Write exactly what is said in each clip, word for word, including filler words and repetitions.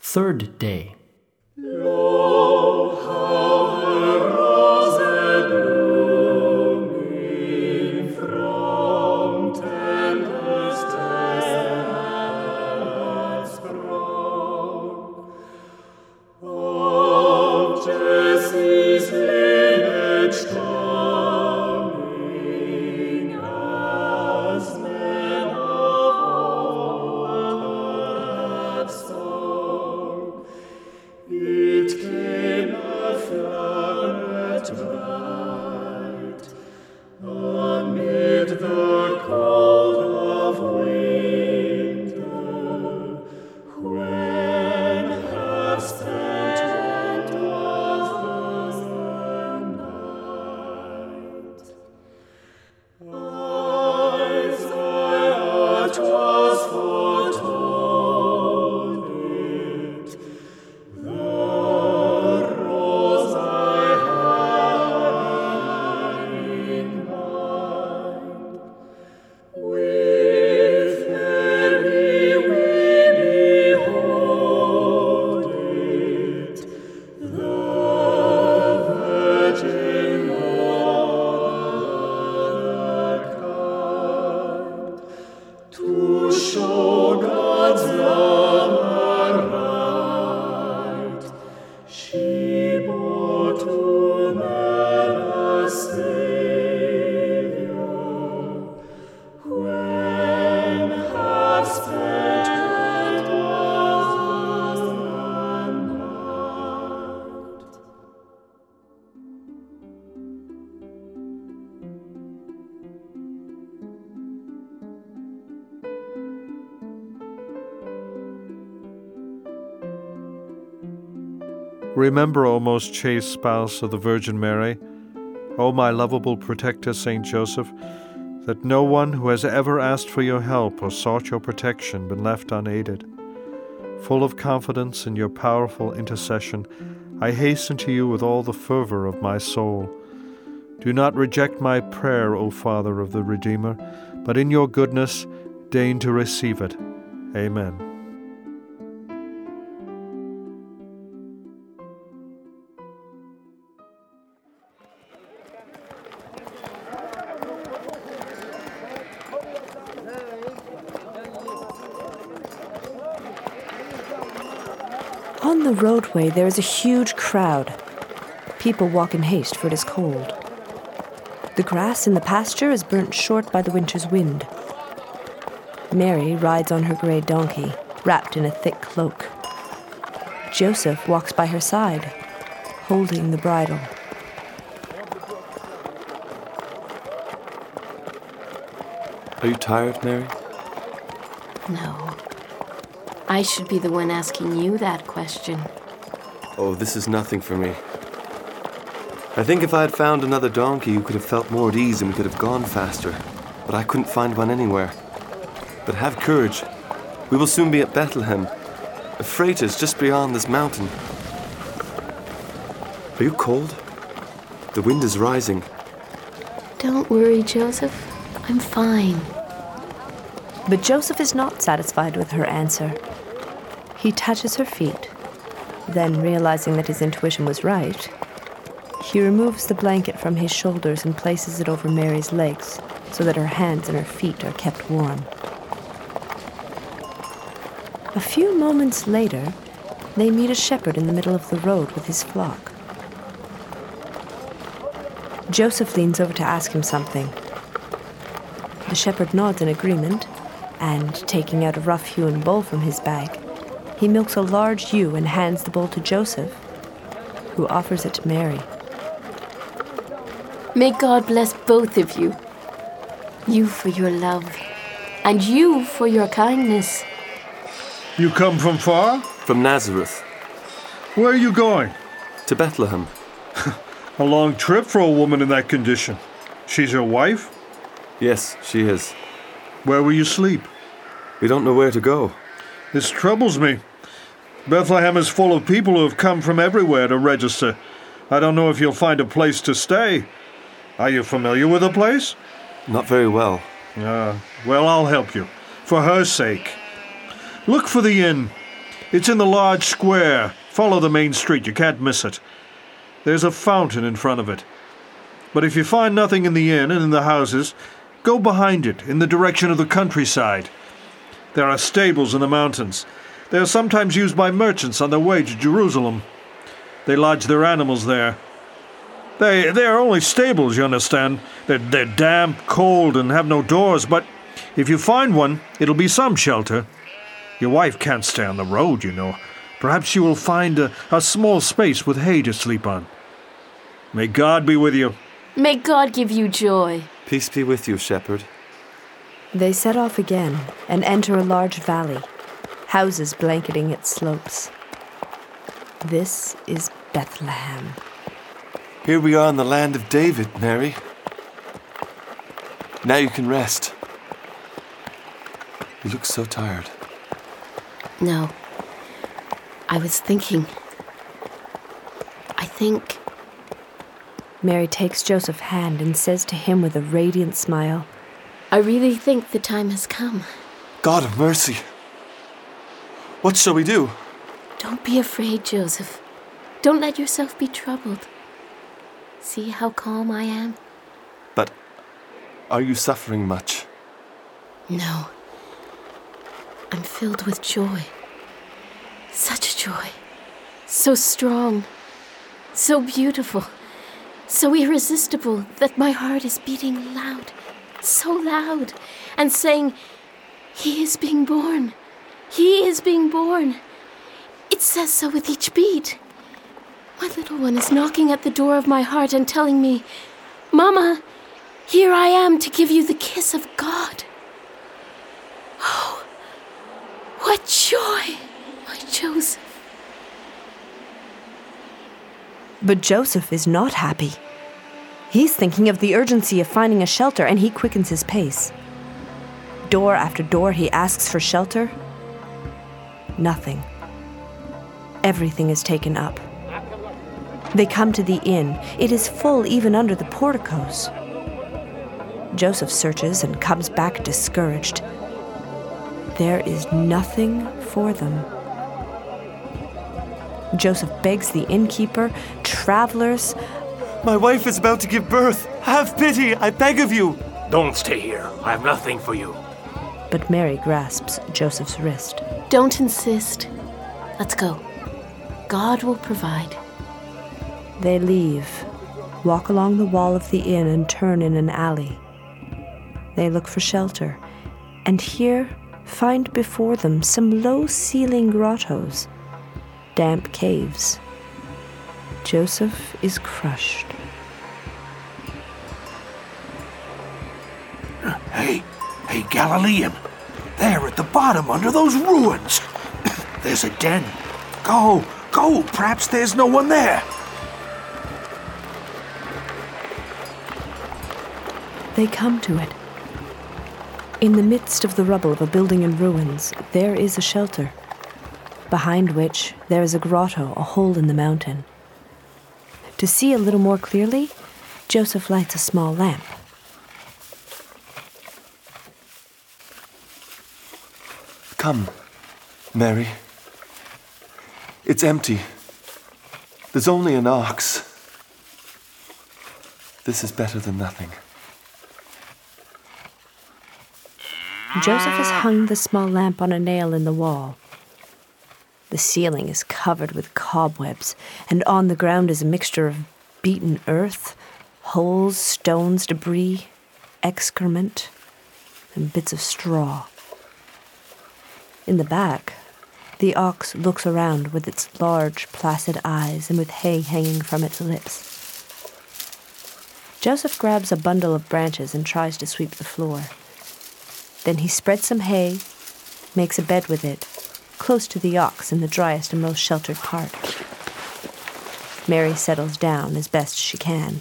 Third day. Lo, how a rose blooming from tender stems sprung, of Jesse's lineage coming, as men of old have sung. It came a floweret bright amid the cold of winter, when half spent was the night. Isaiah 'twas foretold it, the rose I had in mind. With Mary we behold it, the Virgin mother kind, to show God's love aright. She bore to man a Savior, when half spent was the night. Remember, O most chaste spouse of the Virgin Mary, O my lovable protector Saint Joseph, that no one who has ever asked for your help or sought your protection been left unaided. Full of confidence in your powerful intercession, I hasten to you with all the fervor of my soul. Do not reject my prayer, O Father of the Redeemer, but in your goodness deign to receive it. Amen. On the roadway there is a huge crowd. People walk in haste, for it is cold. The grass in the pasture is burnt short by the winter's wind. Mary rides on her grey donkey, wrapped in a thick cloak. Joseph walks by her side, holding the bridle. Are you tired, Mary? No. I should be the one asking you that question. Oh, this is nothing for me. I think if I had found another donkey, you could have felt more at ease and we could have gone faster. But I couldn't find one anywhere. But have courage. We will soon be at Bethlehem. A freight is just beyond this mountain. Are you cold? The wind is rising. Don't worry, Joseph. I'm fine. But Joseph is not satisfied with her answer. He touches her feet. Then, realizing that his intuition was right, he removes the blanket from his shoulders and places it over Mary's legs so that her hands and her feet are kept warm. A few moments later, they meet a shepherd in the middle of the road with his flock. Joseph leans over to ask him something. The shepherd nods in agreement, and, taking out a rough-hewn bowl from his bag, he milks a large ewe and hands the bowl to Joseph, who offers it to Mary. May God bless both of you. You for your love, and you for your kindness. You come from far? From Nazareth. Where are you going? To Bethlehem. A long trip for a woman in that condition. She's your wife? Yes, she is. Where will you sleep? We don't know where to go. This troubles me. Bethlehem is full of people who have come from everywhere to register. I don't know if you'll find a place to stay. Are you familiar with the place? Not very well. Ah, well, I'll help you. For her sake. Look for the inn. It's in the large square. Follow the main street, you can't miss it. There's a fountain in front of it. But if you find nothing in the inn and in the houses, go behind it, in the direction of the countryside. There are stables in the mountains. They are sometimes used by merchants on their way to Jerusalem. They lodge their animals there. They, they are only stables, you understand. They're, they're damp, cold, and have no doors, but if you find one, it'll be some shelter. Your wife can't stay on the road, you know. Perhaps you will find a, a small space with hay to sleep on. May God be with you. May God give you joy. Peace be with you, shepherd. They set off again and enter a large valley, houses blanketing its slopes. This is Bethlehem. Here we are in the land of David, Mary. Now you can rest. You look so tired. No. I was thinking. I think. Mary takes Joseph's hand and says to him with a radiant smile, I really think the time has come. God of mercy. What shall we do? Don't be afraid, Joseph. Don't let yourself be troubled. See how calm I am? But are you suffering much? No. I'm filled with joy. Such joy. So strong. So beautiful. So irresistible that my heart is beating loud. So loud. And saying, He is being born. He is being born. It says so with each beat. My little one is knocking at the door of my heart and telling me, Mama, here I am to give you the kiss of God. Oh, what joy, my Joseph. But Joseph is not happy. He's thinking of the urgency of finding a shelter, and he quickens his pace. Door after door he asks for shelter. Nothing. Everything is taken up. They come to the inn. It is full even under the porticos. Joseph searches and comes back discouraged. There is nothing for them. Joseph begs the innkeeper, travelers. My wife is about to give birth. Have pity, I beg of you. Don't stay here. I have nothing for you. But Mary grasps Joseph's wrist. Don't insist. Let's go. God will provide. They leave, walk along the wall of the inn and turn in an alley. They look for shelter, and here find before them some low-ceiling grottos, damp caves. Joseph is crushed. Hey, hey, Galilean. There at the bottom under those ruins. There's a den. Go, go. Perhaps there's no one there. They come to it. In the midst of the rubble of a building in ruins, there is a shelter, behind which there is a grotto, a hole in the mountain. To see a little more clearly, Joseph lights a small lamp. Come, Mary. It's empty. There's only an ox. This is better than nothing. Joseph has hung the small lamp on a nail in the wall. The ceiling is covered with cobwebs, and on the ground is a mixture of beaten earth, holes, stones, debris, excrement, and bits of straw. In the back, the ox looks around with its large, placid eyes and with hay hanging from its lips. Joseph grabs a bundle of branches and tries to sweep the floor. Then he spreads some hay, makes a bed with it, close to the ox in the driest and most sheltered part. Mary settles down as best she can.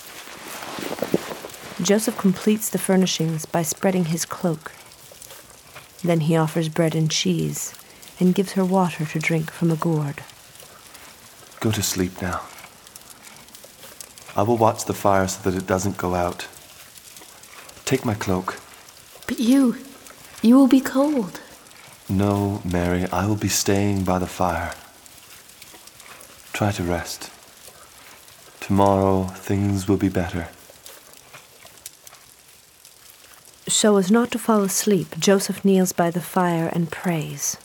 Joseph completes the furnishings by spreading his cloak. Then he offers bread and cheese and gives her water to drink from a gourd. Go to sleep now. I will watch the fire so that it doesn't go out. Take my cloak. But you, you will be cold. No, Mary, I will be staying by the fire. Try to rest. Tomorrow things will be better. So as not to fall asleep, Joseph kneels by the fire and prays.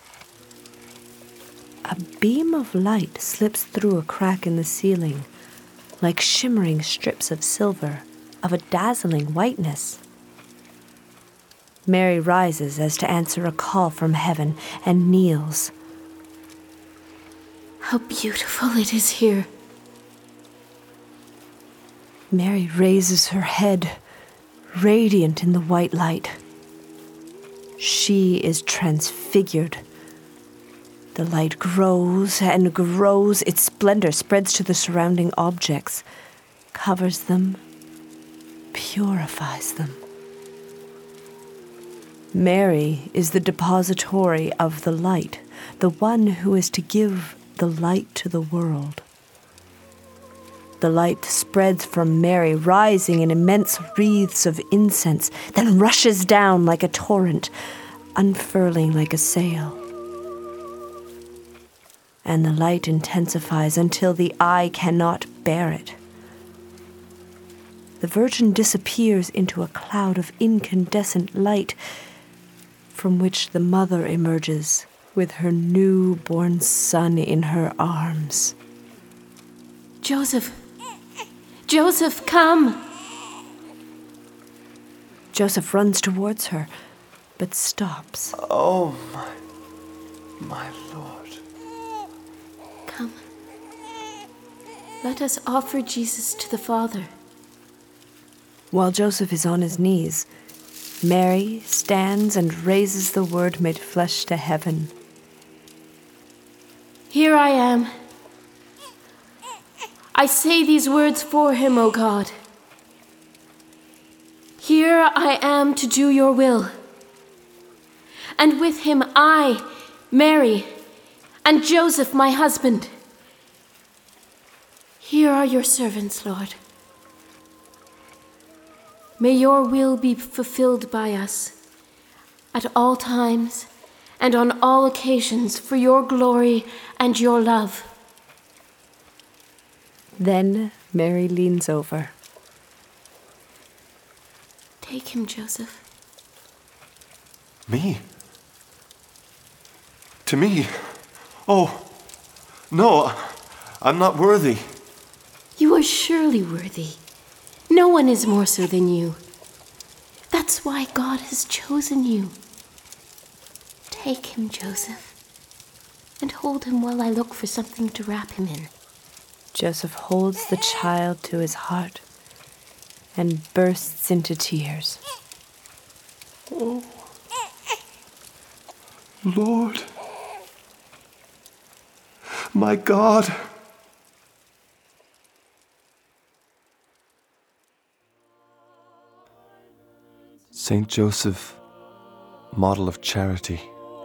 A beam of light slips through a crack in the ceiling, like shimmering strips of silver, of a dazzling whiteness. Mary rises as to answer a call from heaven and kneels. How beautiful it is here. Mary raises her head, radiant in the white light. She is transfigured. The light grows and grows. Its splendor spreads to the surrounding objects, covers them, purifies them. Mary is the depository of the light, the one who is to give the light to the world. The light spreads from Mary, rising in immense wreaths of incense, then rushes down like a torrent, unfurling like a sail. And the light intensifies until the eye cannot bear it. The Virgin disappears into a cloud of incandescent light, from which the mother emerges with her newborn son in her arms. Joseph! Joseph, come! Joseph runs towards her, but stops. Oh, my, my Lord. Come. Let us offer Jesus to the Father. While Joseph is on his knees, Mary stands and raises the Word made flesh to heaven. Here I am. I say these words for him, O God. Here I am to do your will. And with him I, Mary, and Joseph, my husband. Here are your servants, Lord. May your will be fulfilled by us at all times and on all occasions for your glory and your love. Then Mary leans over. Take him, Joseph. Me? To me? Oh, no, I'm not worthy. You are surely worthy. No one is more so than you. That's why God has chosen you. Take him, Joseph, and hold him while I look for something to wrap him in. Joseph holds the child to his heart and bursts into tears. Oh, Lord, my God. Saint Joseph, model of charity.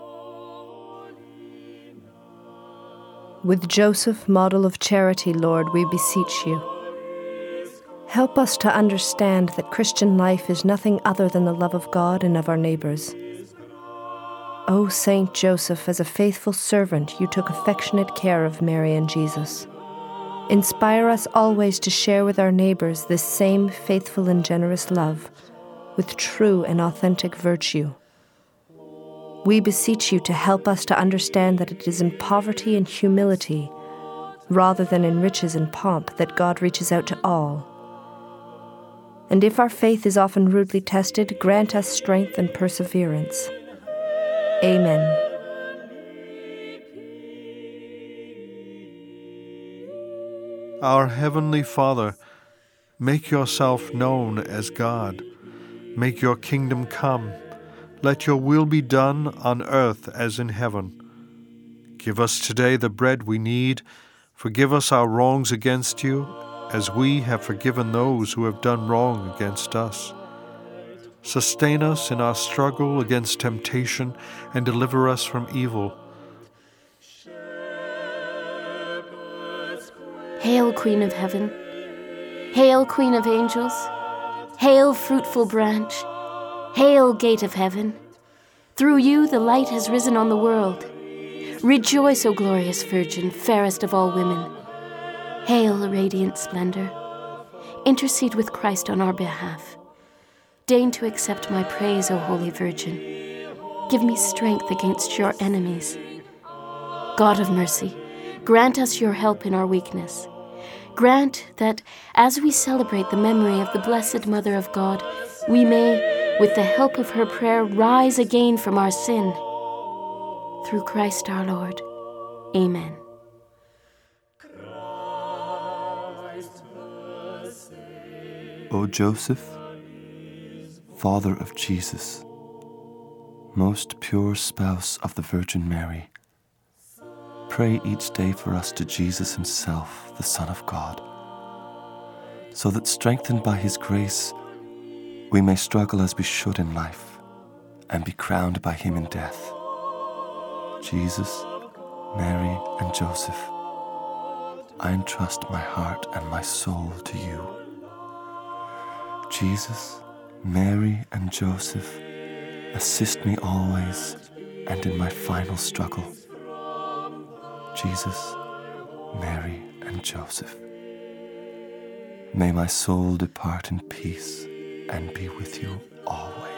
With Joseph, model of charity, Lord, we beseech you. Help us to understand that Christian life is nothing other than the love of God and of our neighbors. O Saint Joseph, as a faithful servant, you took affectionate care of Mary and Jesus. Inspire us always to share with our neighbors this same faithful and generous love, with true and authentic virtue. We beseech you to help us to understand that it is in poverty and humility, rather than in riches and pomp, that God reaches out to all. And if our faith is often rudely tested, grant us strength and perseverance. Amen. Our Heavenly Father, make yourself known as God. Make your kingdom come. Let your will be done on earth as in heaven. Give us today the bread we need. Forgive us our wrongs against you, as we have forgiven those who have done wrong against us. Sustain us in our struggle against temptation and deliver us from evil. Hail, Queen of Heaven. Hail, Queen of Angels. Hail, fruitful branch. Hail, Gate of Heaven. Through you the light has risen on the world. Rejoice, O glorious Virgin, fairest of all women. Hail, radiant splendor. Intercede with Christ on our behalf. Deign to accept my praise, O Holy Virgin. Give me strength against your enemies. God of mercy, grant us your help in our weakness. Grant that, as we celebrate the memory of the Blessed Mother of God, we may, with the help of her prayer, rise again from our sin. Through Christ our Lord. Amen. O Joseph, Father of Jesus, most pure spouse of the Virgin Mary, pray each day for us to Jesus himself, the Son of God, so that strengthened by his grace, we may struggle as we should in life and be crowned by him in death. Jesus, Mary, and Joseph, I entrust my heart and my soul to you. Jesus, Mary, and Joseph, assist me always and in my final struggle. Jesus, Mary, and Joseph, may my soul depart in peace and be with you always.